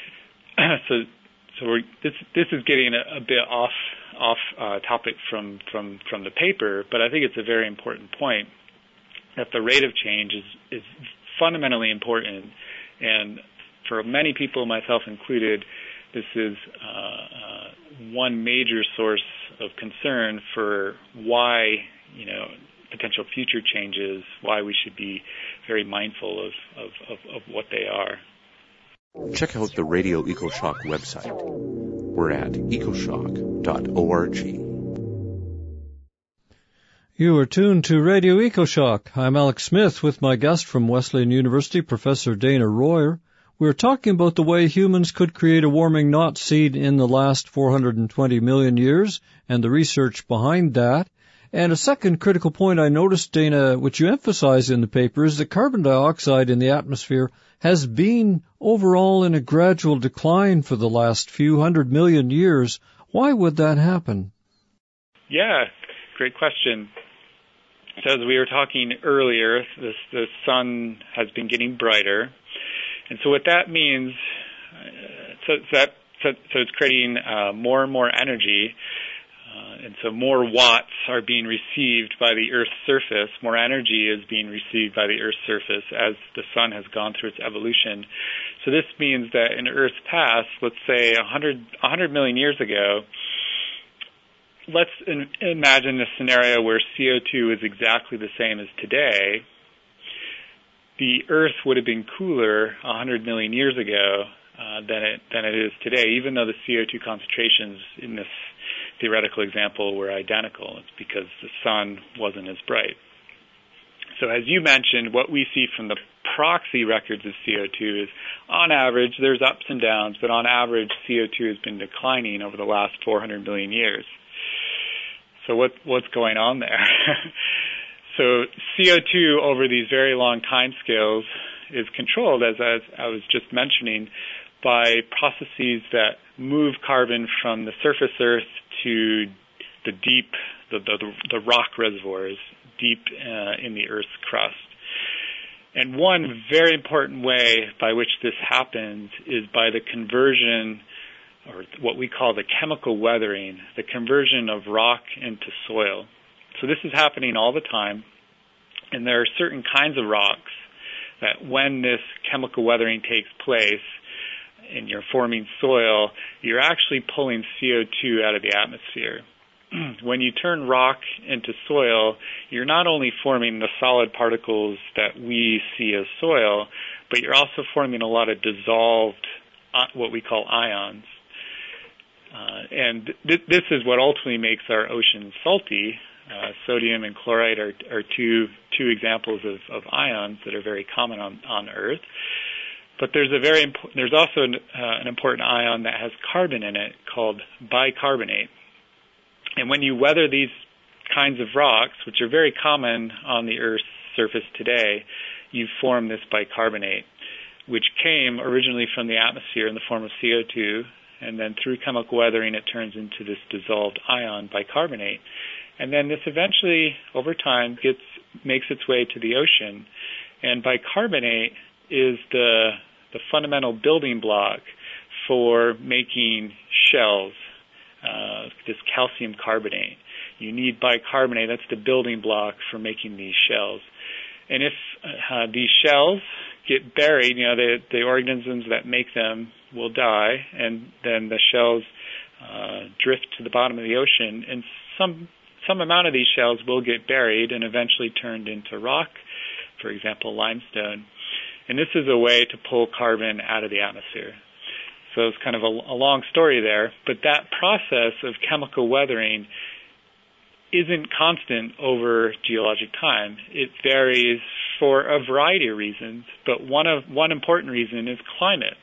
so so we're, this this is getting a, a bit off off uh, topic from, from, from the paper, but I think it's a very important point that the rate of change is, is fundamentally important. And for many people, myself included, this is uh, uh, one major source of concern for why, you know, potential future changes, why we should be very mindful of, of, of, of what they are. Check out the Radio EcoShock website. We're at ecoshock dot org. You are tuned to Radio EcoShock. I'm Alex Smith with my guest from Wesleyan University, Professor Dana Royer. We're talking about the way humans could create a warming not seen in the last four hundred twenty million years and the research behind that. And a second critical point I noticed, Dana, which you emphasize in the paper, is that carbon dioxide in the atmosphere has been overall in a gradual decline for the last few hundred million years. Why would that happen? Yeah, great question. So as we were talking earlier, this, the sun has been getting brighter. And so what that means, uh, so, so, that, so, so it's creating uh, more and more energy. Uh, and so more watts are being received by the Earth's surface. More energy is being received by the Earth's surface as the sun has gone through its evolution. So this means that in Earth's past, let's say one hundred, one hundred million years ago, let's in, imagine a scenario where C O two is exactly the same as today. The Earth would have been cooler one hundred million years ago uh, than it than it is today, even though the C O two concentrations in this theoretical example were identical. It's because the sun wasn't as bright. So as you mentioned, what we see from the proxy records of C O two is, on average, there's ups and downs, but on average, C O two has been declining over the last four hundred million years. So what, what's going on there? So C O two over these very long time scales is controlled, as, as I was just mentioning, by processes that move carbon from the surface Earth to the deep, the, the, the rock reservoirs deep uh, in the Earth's crust. And one very important way by which this happens is by the conversion, or what we call the chemical weathering, the conversion of rock into soil. So this is happening all the time, and there are certain kinds of rocks that when this chemical weathering takes place and you're forming soil, you're actually pulling C O two out of the atmosphere. When you turn rock into soil, you're not only forming the solid particles that we see as soil, but you're also forming a lot of dissolved, uh, what we call ions. Uh, and th- this is what ultimately makes our oceans salty. Uh, sodium and chloride are, are two two examples of, of ions that are very common on, on Earth. But there's a very impo- there's also an, uh, an important ion that has carbon in it called bicarbonate. And when you weather these kinds of rocks, which are very common on the Earth's surface today, you form this bicarbonate, which came originally from the atmosphere in the form of C O two, and then through chemical weathering it turns into this dissolved ion, bicarbonate. And then this eventually, over time, gets makes its way to the ocean. And bicarbonate is the the fundamental building block for making shells, uh, this calcium carbonate. You need bicarbonate. That's the building block for making these shells. And if uh, these shells get buried, you know, the, the organisms that make them will die, and then the shells uh, drift to the bottom of the ocean, and some some amount of these shells will get buried and eventually turned into rock, for example, limestone. And this is a way to pull carbon out of the atmosphere. So it's kind of a, a long story there, but that process of chemical weathering isn't constant over geologic time. It varies for a variety of reasons, but one of one important reason is climate.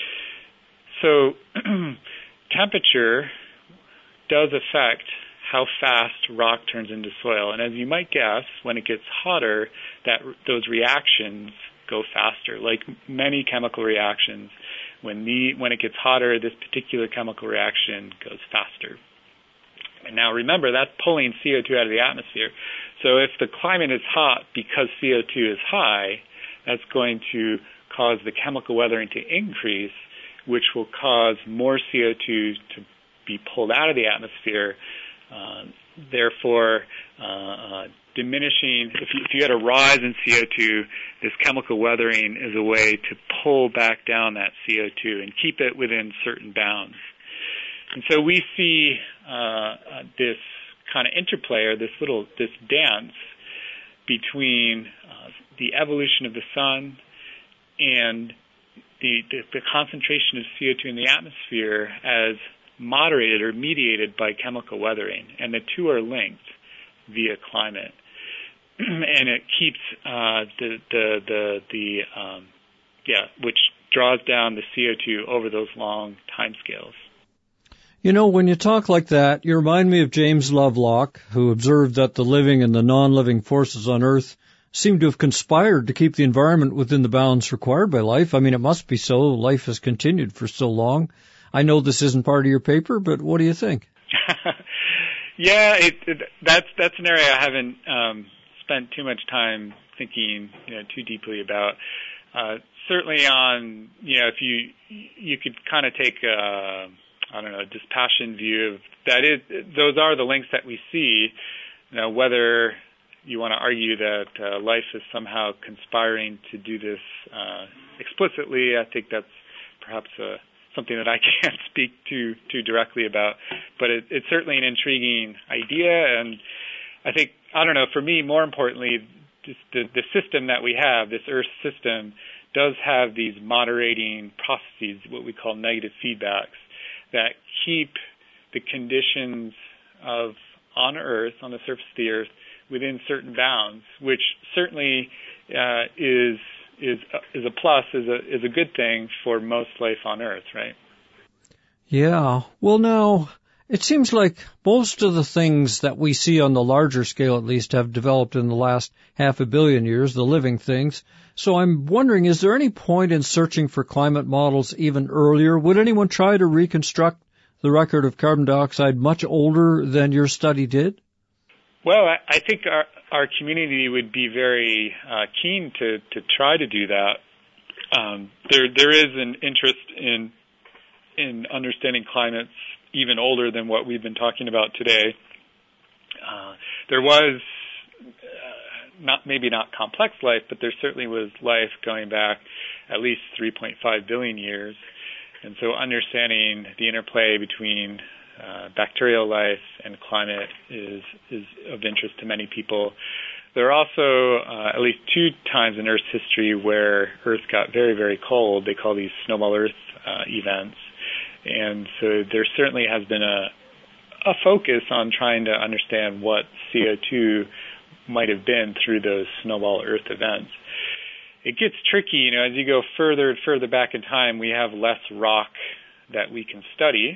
So temperature does affect how fast rock turns into soil. And as you might guess, when it gets hotter, that those reactions go faster. Like many chemical reactions, when the when it gets hotter, this particular chemical reaction goes faster. And now remember, that's pulling C O two out of the atmosphere. So if the climate is hot because C O two is high, that's going to cause the chemical weathering to increase, which will cause more C O two to be pulled out of the atmosphere. Uh, therefore, uh, uh, diminishing, if you, if you had a rise in C O two, this chemical weathering is a way to pull back down that C O two and keep it within certain bounds. And so we see uh, uh, this kind of interplay, or this little, this dance between uh, the evolution of the sun and the, the, the concentration of C O two in the atmosphere as moderated or mediated by chemical weathering, and the two are linked via climate, and it keeps uh, the the the, the um, yeah, which draws down the C O two over those long time scales. You know, when you talk like that, you remind me of James Lovelock, who observed that the living and the non-living forces on Earth seem to have conspired to keep the environment within the bounds required by life. I mean, it must be so. Life has continued for so long. I know this isn't part of your paper, but what do you think? yeah, it, it, that's that's an area I haven't um, spent too much time thinking, you know, too deeply about. Uh, certainly on, you know, if you you could kind of take a, I don't know, dispassionate view of that is, those are the links that we see. You know, whether you want to argue that uh, life is somehow conspiring to do this uh, explicitly, I think that's perhaps uh, something that I can't speak too too directly about. But it, it's certainly an intriguing idea, and I think, I don't know, for me, more importantly, just the, the system that we have, this Earth system, does have these moderating processes, what we call negative feedbacks, that keep the conditions of on Earth, on the surface of the Earth, within certain bounds, which certainly uh, is is is a plus, is a is a good thing for most life on Earth, right? Yeah. Well, now, it seems like most of the things that we see on the larger scale, at least, have developed in the last half a billion years, the living things. So I'm wondering, is there any point in searching for climate models even earlier? Would anyone try to reconstruct the record of carbon dioxide much older than your study did? Well, I, I think our, our community would be very uh, keen to, to try to do that. Um, there there is an interest in in understanding climates even older than what we've been talking about today. Uh, there was uh, not maybe not complex life, but there certainly was life going back at least three point five billion years. And so understanding the interplay between uh, bacterial life and climate is is of interest to many people. There are also uh, at least two times in Earth's history where Earth got very, very cold. They call these snowball Earth uh, events. And so there certainly has been a a focus on trying to understand what C O two might have been through those snowball Earth events. It gets tricky, you know, as you go further and further back in time, we have less rock that we can study.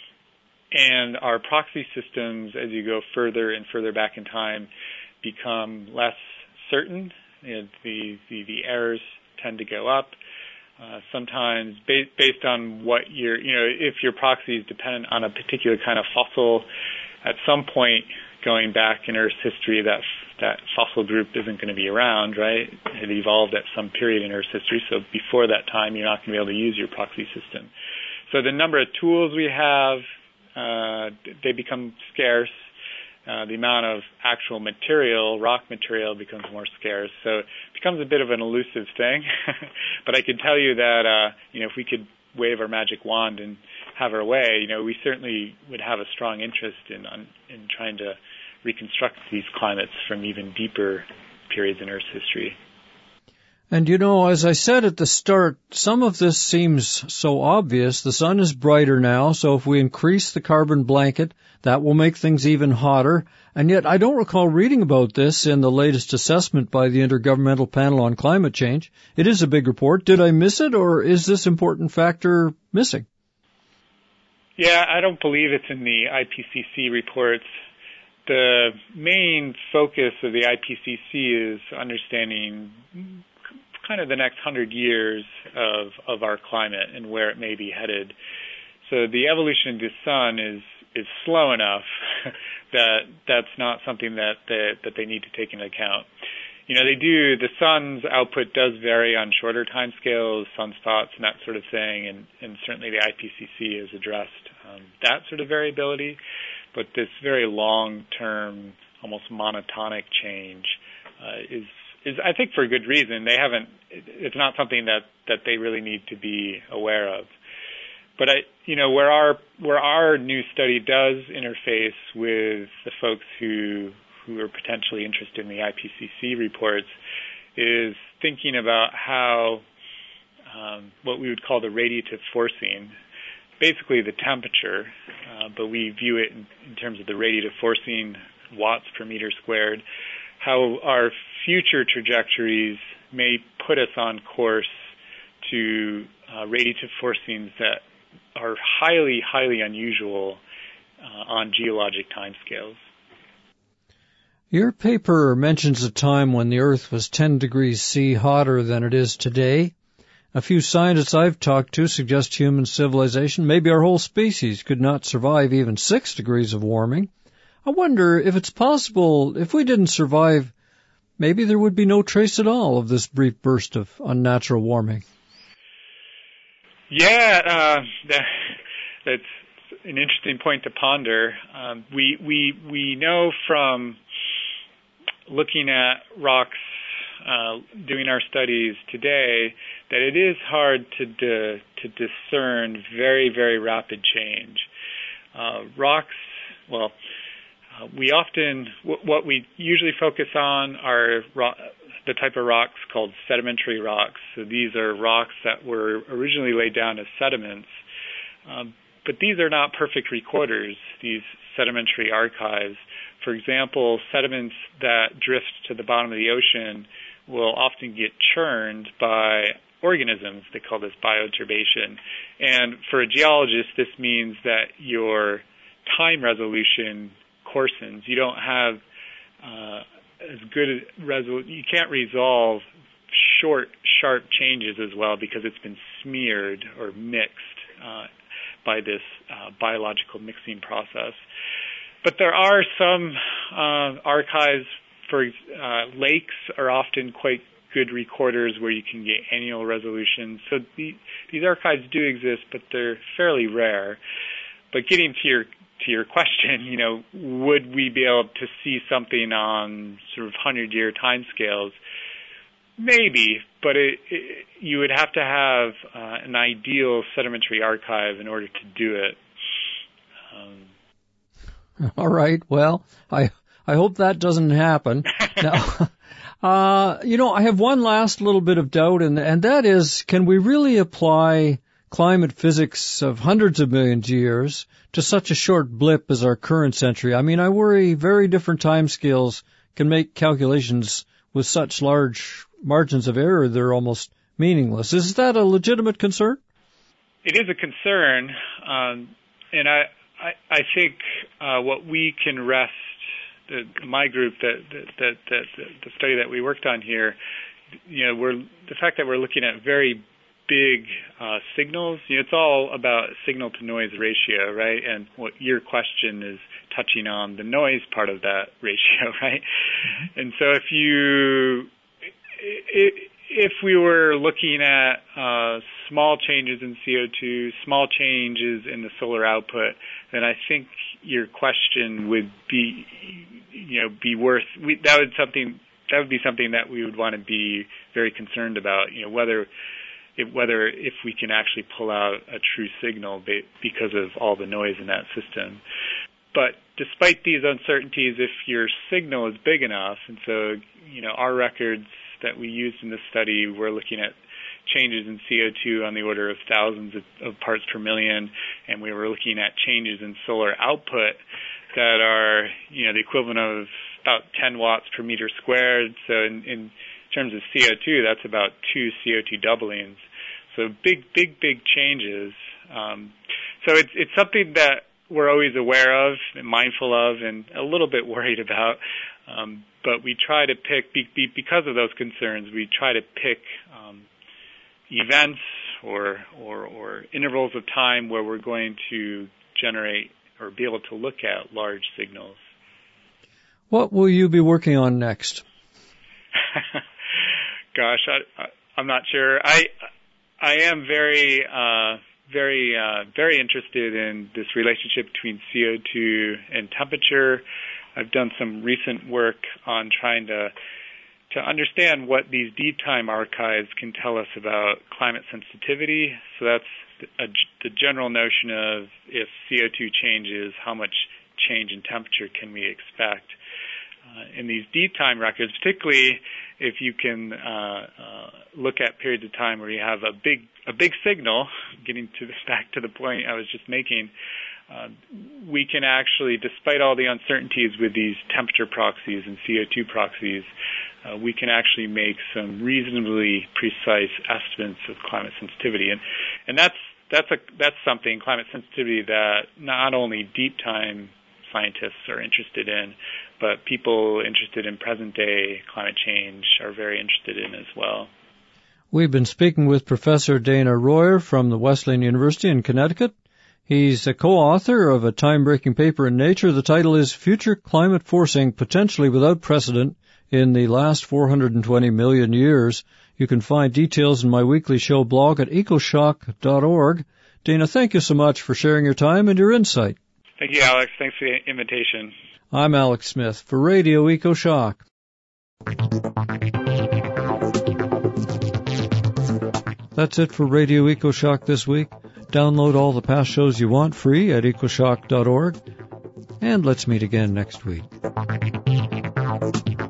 And our proxy systems, as you go further and further back in time, become less certain. You know, the, the, the errors tend to go up. Uh, sometimes ba- based on what your, you know, if your proxy is dependent on a particular kind of fossil, at some point going back in Earth's history, that that fossil group isn't going to be around, right? It evolved at some period in Earth's history, so before that time, you're not going to be able to use your proxy system. So the number of tools we have, uh, they become scarce. Uh, the amount of actual material, rock material, becomes more scarce. So it becomes a bit of an elusive thing. But I can tell you that, uh, you know, if we could wave our magic wand and have our way, you know, we certainly would have a strong interest in in trying to reconstruct these climates from even deeper periods in Earth's history. And, you know, as I said at the start, some of this seems so obvious. The sun is brighter now, so if we increase the carbon blanket, that will make things even hotter. And yet I don't recall reading about this in the latest assessment by the Intergovernmental Panel on Climate Change. It is a big report. Did I miss it, or is this important factor missing? Yeah, I don't believe it's in the I P C C reports. The main focus of the I P C C is understanding kind of the next hundred years of, of our climate and where it may be headed. So the evolution of the sun is is slow enough that that's not something that they, that they need to take into account. You know, they do, the sun's output does vary on shorter time scales, sunspots and that sort of thing, and, and certainly the I P C C has addressed um, that sort of variability. But this very long-term, almost monotonic change uh, is, is, I think, for a good reason. They haven't, it's not something that, that they really need to be aware of. But I, you know, where our where our new study does interface with the folks who who are potentially interested in the I P C C reports is thinking about how um, what we would call the radiative forcing, basically the temperature, uh, but we view it in, in terms of the radiative forcing, watts per meter squared, how our future trajectories may put us on course to uh, radiative forcings that are highly, highly unusual uh, on geologic timescales. Your paper mentions a time when the Earth was ten degrees C hotter than it is today. A few scientists I've talked to suggest human civilization, maybe our whole species, could not survive even six degrees of warming. I wonder if it's possible, if we didn't survive maybe there would be no trace at all of this brief burst of unnatural warming. Yeah, uh, that, that's an interesting point to ponder. Um, we we we know from looking at rocks, uh, doing our studies today, that it is hard to di- to discern very very rapid change. Uh, rocks, well, uh, we often w- what we usually focus on are ro- the type of rocks called sedimentary rocks. So these are rocks that were originally laid down as sediments. Um, But these are not perfect recorders, these sedimentary archives. For example, sediments that drift to the bottom of the ocean will often get churned by organisms. They call this bioturbation. And for a geologist, this means that your time resolution coarsens. You don't have uh, as good a resol- you can't resolve short, sharp changes as well because it's been smeared or mixed uh, by this uh, biological mixing process. But there are some uh, archives for uh, lakes are often quite good recorders where you can get annual resolution. So the, these archives do exist, but they're fairly rare. But getting to your to your question, you know, would we be able to see something on sort of hundred-year timescales? Maybe, but it, it, you would have to have uh, an ideal sedimentary archive in order to do it. Um, All right. Well, I I hope that doesn't happen. Now, uh, you know, I have one last little bit of doubt, and and that is, can we really apply climate physics of hundreds of millions of years to such a short blip as our current century? I mean, I worry very different timescales can make calculations with such large margins of error they're almost meaningless. Is that a legitimate concern? It is a concern, um, and I I, I think uh, what we can rest, the, my group, that, that, that, that the study that we worked on here, you know, we're the fact that we're looking at very big uh, signals. You know, it's all about signal to noise ratio, right? And what your question is touching on the noise part of that ratio, right? Mm-hmm. And so if you if we were looking at uh, small changes in C O two, small changes in the solar output, then I think your question would be, you know, be worth. We, that would something that would be something that we would want to be very concerned about. You know, whether if, whether if we can actually pull out a true signal because of all the noise in that system. But despite these uncertainties, if your signal is big enough, and so you know our records that we used in this study, we're looking at changes in C O two on the order of thousands of, of parts per million, and we were looking at changes in solar output that are, you know, the equivalent of about ten watts per meter squared. So in, in terms of C O two, that's about two C O two doublings. So big, big, big changes. Um, so it's it's something that we're always aware of and mindful of and a little bit worried about. Um, but we try to pick, be, be, because of those concerns, we try to pick um, events or, or, or intervals of time where we're going to generate or be able to look at large signals. What will you be working on next? Gosh, I, I, I'm not sure. I I am very uh, very uh, very interested in this relationship between C O two and temperature. I've done some recent work on trying to to understand what these deep time archives can tell us about climate sensitivity. So that's a, the general notion of if C O two changes, how much change in temperature can we expect? Uh, in these deep time records, particularly if you can uh, uh, look at periods of time where you have a big a big signal, getting to the, back to the point I was just making, uh, we can actually, despite all the uncertainties with these temperature proxies and C O two proxies, uh, we can actually make some reasonably precise estimates of climate sensitivity, and and that's that's a that's something, climate sensitivity, that not only deep time scientists are interested in, but people interested in present-day climate change are very interested in as well. We've been speaking with Professor Dana Royer from the Wesleyan University in Connecticut. He's a co-author of a time-breaking paper in Nature. The title is Future Climate Forcing Potentially Without Precedent in the last four hundred twenty million years. You can find details in my weekly show blog at ecoshock dot org. Dana, thank you so much for sharing your time and your insight. Thank you, Alex. Thanks for the invitation. I'm Alex Smith for Radio EcoShock. That's it for Radio EcoShock this week. Download all the past shows you want free at ecoshock dot org. And let's meet again next week.